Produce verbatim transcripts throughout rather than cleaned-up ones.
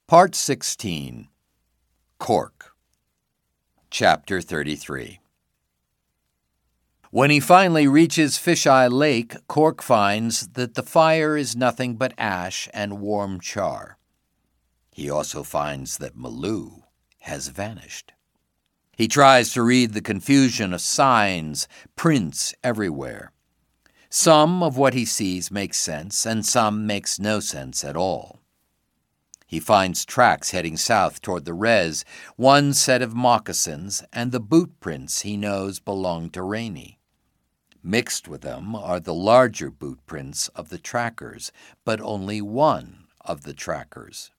Part sixteen. Cork. Chapter thirty-three. When he finally reaches Fisheye Lake, Cork finds that the fire is nothing but ash and warm char. He also finds that Malou has vanished. He tries to read the confusion of signs, prints everywhere. Some of what he sees makes sense, and some makes no sense at all. He finds tracks heading south toward the res, one set of moccasins, and the boot prints he knows belong to Rainey. Mixed with them are the larger boot prints of the trackers, but only one of the trackers.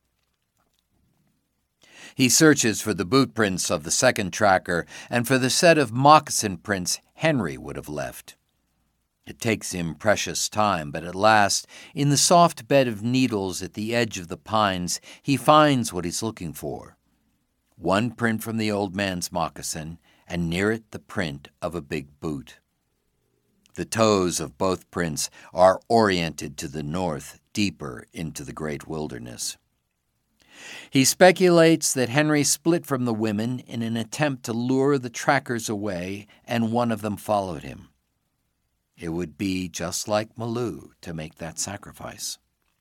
He searches for the boot prints of the second tracker and for the set of moccasin prints Henry would have left. It takes him precious time, but at last, in the soft bed of needles at the edge of the pines, he finds what he's looking for. One print from the old man's moccasin, and near it the print of a big boot. The toes of both prints are oriented to the north, deeper into the great wilderness. He speculates that Henry split from the women in an attempt to lure the trackers away, and one of them followed him. It would be just like Malou to make that sacrifice.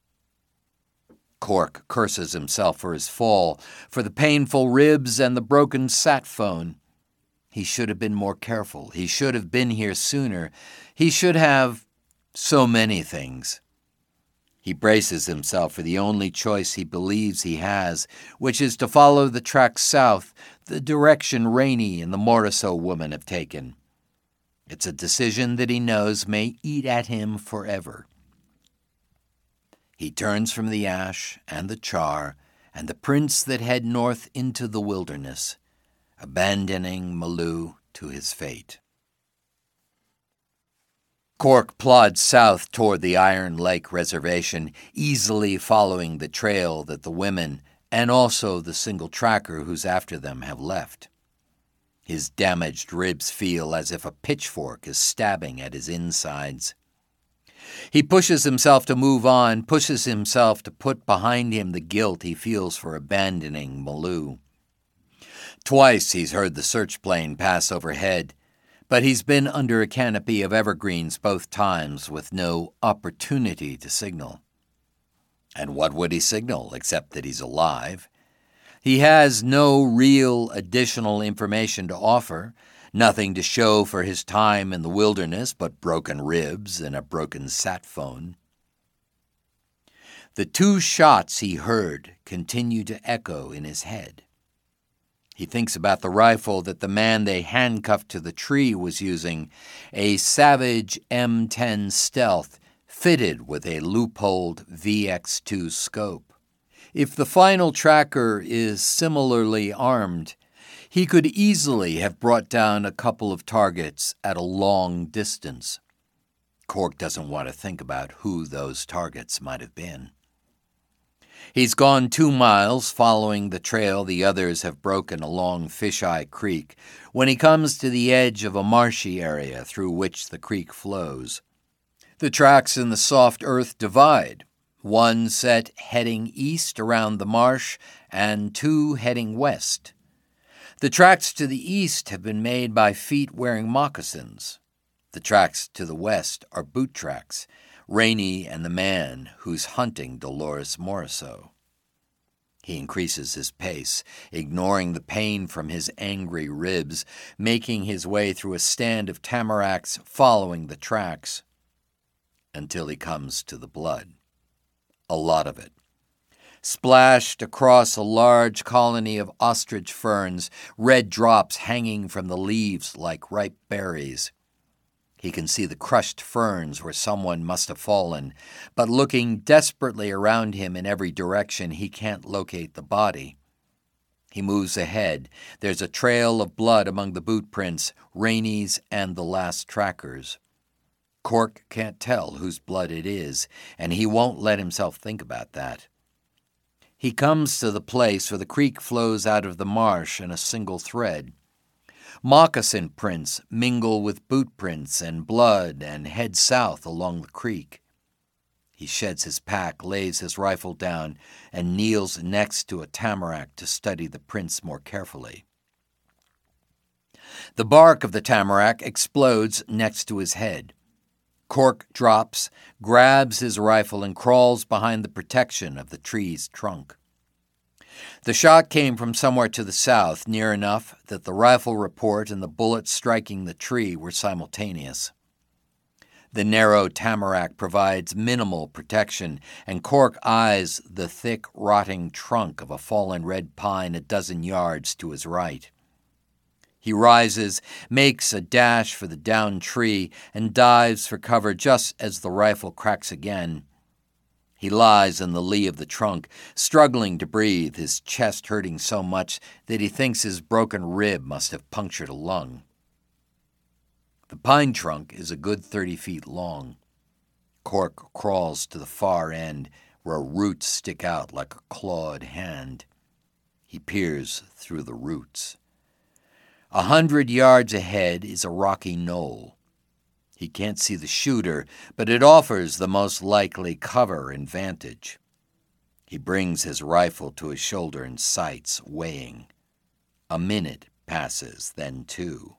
Cork curses himself for his fall, for the painful ribs and the broken sat phone. He should have been more careful. He should have been here sooner. He should have so many things. He braces himself for the only choice he believes he has, which is to follow the track south, the direction Rainey and the Morisseau woman have taken. It's a decision that he knows may eat at him forever. He turns from the ash and the char and the prints that head north into the wilderness, abandoning Malou to his fate. Cork plods south toward the Iron Lake Reservation, easily following the trail that the women and also the single tracker who's after them have left. His damaged ribs feel as if a pitchfork is stabbing at his insides. He pushes himself to move on, pushes himself to put behind him the guilt he feels for abandoning Malou. Twice he's heard the search plane pass overhead, but he's been under a canopy of evergreens both times with no opportunity to signal. And what would he signal except that he's alive? He has no real additional information to offer, nothing to show for his time in the wilderness but broken ribs and a broken sat phone. The two shots he heard continue to echo in his head. He thinks about the rifle that the man they handcuffed to the tree was using, a Savage M ten Stealth fitted with a loopholed V X two scope. If the final tracker is similarly armed, he could easily have brought down a couple of targets at a long distance. Cork doesn't want to think about who those targets might have been. He's gone two miles following the trail the others have broken along Fisheye Creek when he comes to the edge of a marshy area through which the creek flows. The tracks in the soft earth divide. One set heading east around the marsh, and two heading west. The tracks to the east have been made by feet wearing moccasins. The tracks to the west are boot tracks, Rainey and the man who's hunting Dolores Morisseau. He increases his pace, ignoring the pain from his angry ribs, making his way through a stand of tamaracks following the tracks, until he comes to the blood. A lot of it. Splashed across a large colony of ostrich ferns, red drops hanging from the leaves like ripe berries. He can see the crushed ferns where someone must have fallen, but looking desperately around him in every direction, he can't locate the body. He moves ahead. There's a trail of blood among the boot prints, Rainey's and the last tracker's. Cork can't tell whose blood it is, and he won't let himself think about that. He comes to the place where the creek flows out of the marsh in a single thread. Moccasin prints mingle with boot prints and blood and head south along the creek. He sheds his pack, lays his rifle down, and kneels next to a tamarack to study the prints more carefully. The bark of the tamarack explodes next to his head. Cork drops, grabs his rifle, and crawls behind the protection of the tree's trunk. The shot came from somewhere to the south, near enough that the rifle report and the bullet striking the tree were simultaneous. The narrow tamarack provides minimal protection, and Cork eyes the thick, rotting trunk of a fallen red pine a dozen yards to his right. He rises, makes a dash for the downed tree, and dives for cover just as the rifle cracks again. He lies in the lee of the trunk, struggling to breathe, his chest hurting so much that he thinks his broken rib must have punctured a lung. The pine trunk is a good thirty feet long. Cork crawls to the far end, where roots stick out like a clawed hand. He peers through the roots. A hundred yards ahead is a rocky knoll. He can't see the shooter, but it offers the most likely cover and vantage. He brings his rifle to his shoulder and sights, weighing. A minute passes, then two.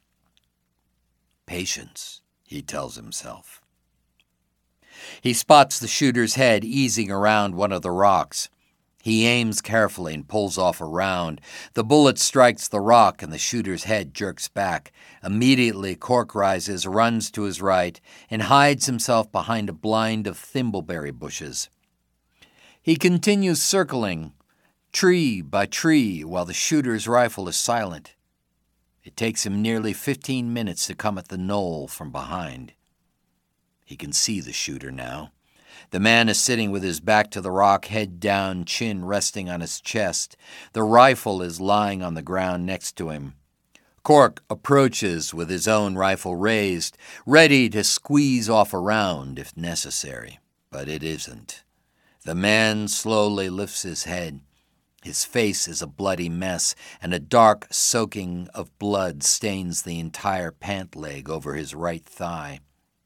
Patience, he tells himself. He spots the shooter's head easing around one of the rocks. He aims carefully and pulls off a round. The bullet strikes the rock and the shooter's head jerks back. Immediately, Cork rises, runs to his right, and hides himself behind a blind of thimbleberry bushes. He continues circling, tree by tree, while the shooter's rifle is silent. It takes him nearly fifteen minutes to come at the knoll from behind. He can see the shooter now. The man is sitting with his back to the rock, head down, chin resting on his chest. The rifle is lying on the ground next to him. Cork approaches with his own rifle raised, ready to squeeze off a round if necessary. But it isn't. The man slowly lifts his head. His face is a bloody mess, and a dark soaking of blood stains the entire pant leg over his right thigh.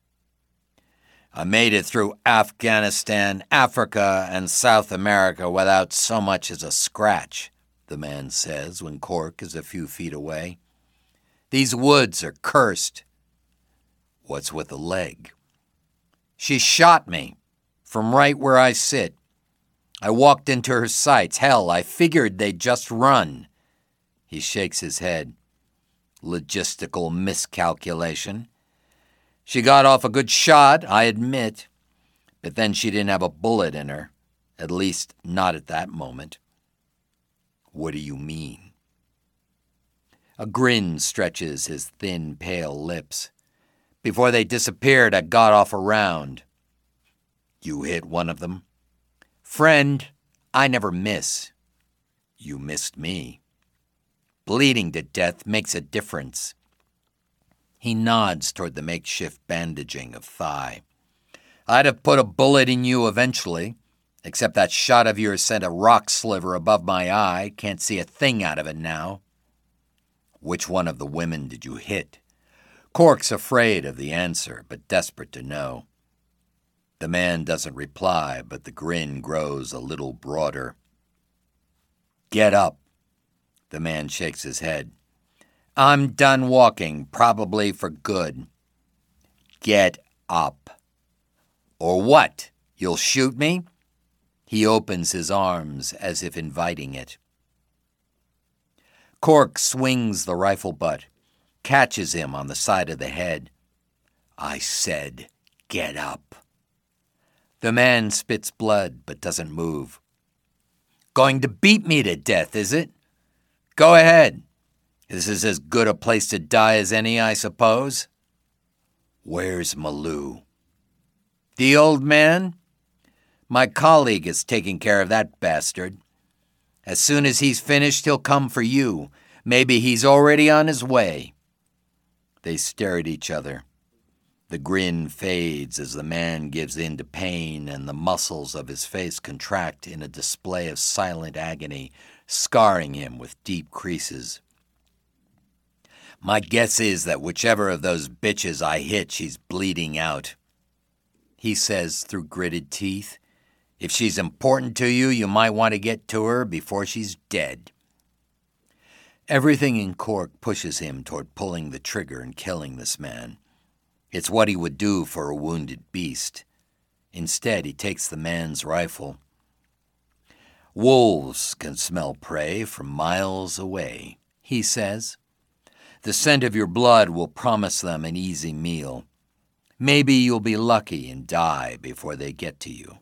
I made it through Afghanistan, Africa, and South America without so much as a scratch, the man says when Cork is a few feet away. These woods are cursed. What's with the leg? She shot me from right where I sit. I walked into her sights. Hell, I figured they'd just run. He shakes his head. Logistical miscalculation. She got off a good shot, I admit, but then she didn't have a bullet in her, at least not at that moment. What do you mean? A grin stretches his thin, pale lips. Before they disappeared, I got off a round. You hit one of them? Friend, I never miss. You missed me. Bleeding to death makes a difference. He nods toward the makeshift bandaging of thigh. I'd have put a bullet in you eventually, except that shot of yours sent a rock sliver above my eye. Can't see a thing out of it now. Which one of the women did you hit? Cork's afraid of the answer, but desperate to know. The man doesn't reply, but the grin grows a little broader. Get up. The man shakes his head. I'm done walking, probably for good. Get up. Or what? You'll shoot me? He opens his arms as if inviting it. Cork swings the rifle butt, catches him on the side of the head. I said, get up. The man spits blood but doesn't move. Going to beat me to death, is it? Go ahead. This is as good a place to die as any, I suppose. Where's Malou? The old man? My colleague is taking care of that bastard. As soon as he's finished, he'll come for you. Maybe he's already on his way. They stare at each other. The grin fades as the man gives in to pain and the muscles of his face contract in a display of silent agony, scarring him with deep creases. My guess is that whichever of those bitches I hit, she's bleeding out. he says through gritted teeth. If she's important to you, you might want to get to her before she's dead. Everything in Cork pushes him toward pulling the trigger and killing this man. It's what he would do for a wounded beast. Instead, he takes the man's rifle. Wolves can smell prey from miles away, he says. The scent of your blood will promise them an easy meal. Maybe you'll be lucky and die before they get to you.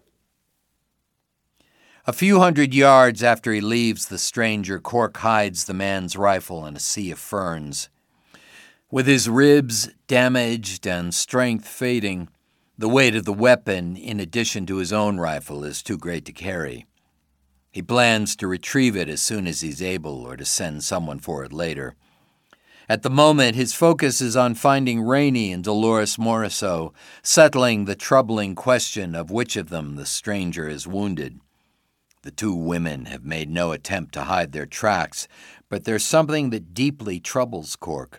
A few hundred yards after he leaves the stranger, Cork hides the man's rifle in a sea of ferns. With his ribs damaged and strength fading, the weight of the weapon, in addition to his own rifle, is too great to carry. He plans to retrieve it as soon as he's able or to send someone for it later. At the moment, his focus is on finding Rainey and Dolores Morisot, settling the troubling question of which of them the stranger is wounded. The two women have made no attempt to hide their tracks, but there's something that deeply troubles Cork.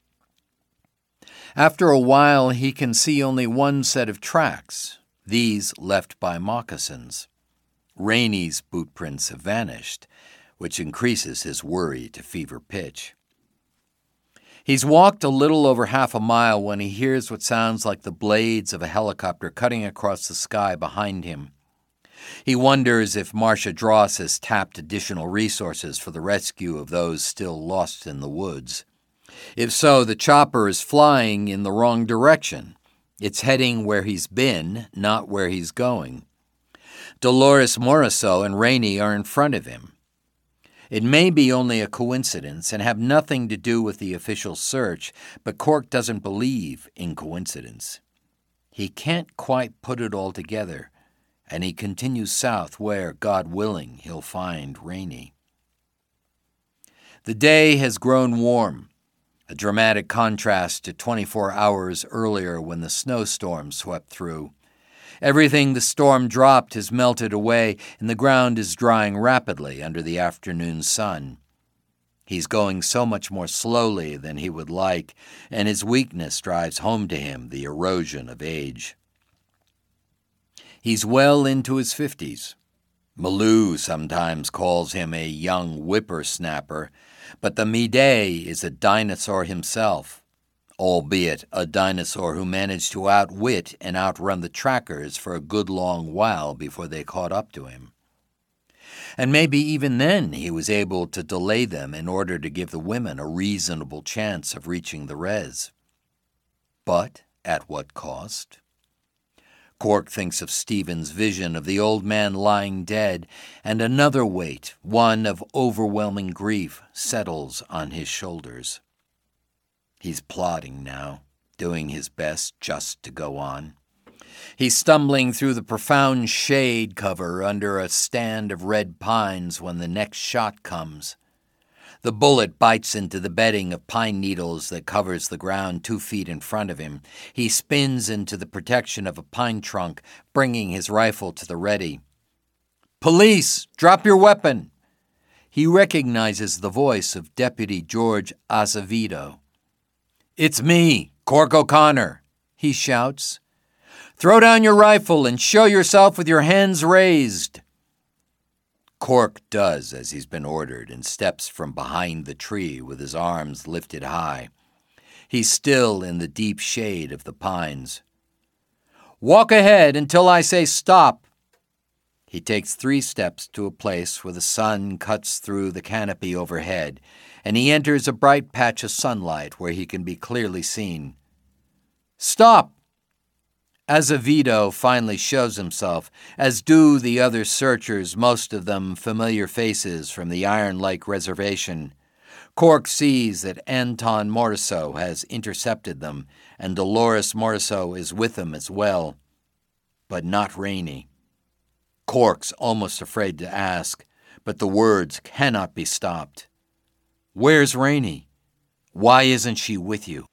After a while, he can see only one set of tracks, these left by moccasins. Rainey's boot prints have vanished, which increases his worry to fever pitch. He's walked a little over half a mile when he hears what sounds like the blades of a helicopter cutting across the sky behind him. He wonders if Marcia Dross has tapped additional resources for the rescue of those still lost in the woods. If so, the chopper is flying in the wrong direction. It's heading where he's been, not where he's going. Dolores Morisot and Rainey are in front of him. It may be only a coincidence and have nothing to do with the official search, but Cork doesn't believe in coincidence. He can't quite put it all together, and he continues south where, God willing, he'll find Rainey. The day has grown warm, a dramatic contrast to twenty-four hours earlier when the snowstorm swept through. Everything the storm dropped has melted away, and the ground is drying rapidly under the afternoon sun. He's going so much more slowly than he would like, and his weakness drives home to him the erosion of age. He's well into his fifties. Malou sometimes calls him a young whippersnapper, but the Midé is a dinosaur himself, albeit a dinosaur who managed to outwit and outrun the trackers for a good long while before they caught up to him. And maybe even then he was able to delay them in order to give the women a reasonable chance of reaching the res. But at what cost? Cork thinks of Stephen's vision of the old man lying dead, and another weight, one of overwhelming grief, settles on his shoulders. He's plodding now, doing his best just to go on. He's stumbling through the profound shade cover under a stand of red pines when the next shot comes. The bullet bites into the bedding of pine needles that covers the ground two feet in front of him. He spins into the protection of a pine trunk, bringing his rifle to the ready. "Police! Drop your weapon!" He recognizes the voice of Deputy George Azevedo. "It's me, Cork O'Connor," he shouts. "Throw down your rifle and show yourself with your hands raised." Cork does as he's been ordered and steps from behind the tree with his arms lifted high. He's still in the deep shade of the pines. "Walk ahead until I say stop." He takes three steps to a place where the sun cuts through the canopy overhead, and he enters a bright patch of sunlight where he can be clearly seen. "Stop!" Azevedo finally shows himself, as do the other searchers, most of them familiar faces from the Iron Lake Reservation. Cork sees that Anton Morisot has intercepted them, and Dolores Morisot is with them as well. But not Rainey. Cork's almost afraid to ask, but the words cannot be stopped. "Where's Rainey? Why isn't she with you?"